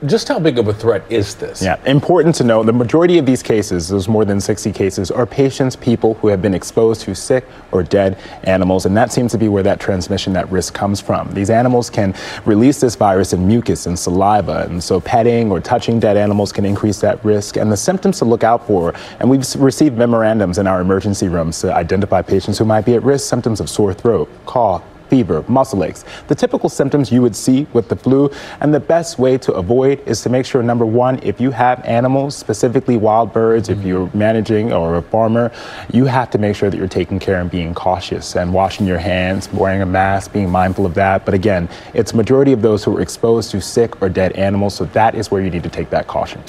Just how big of a threat is this? Yeah, important to know, the majority of these cases, there's more than 60 cases, are people who have been exposed to sick or dead animals, and that seems to be where that transmission, that risk comes from. These animals can release this virus in mucus and saliva, and so petting or touching dead animals can increase that risk. And the symptoms to look out for, and we've received memorandums in our emergency rooms to identify patients who might be at risk, symptoms of sore throat, cough, fever, muscle aches, the typical symptoms you would see with the flu. And the best way to avoid is to make sure, number one, if you have animals, specifically wild birds, if you're managing or a farmer, you have to make sure that you're taking care and being cautious and washing your hands, wearing a mask, being mindful of that. But again, it's majority of those who are exposed to sick or dead animals, so that is where you need to take that caution.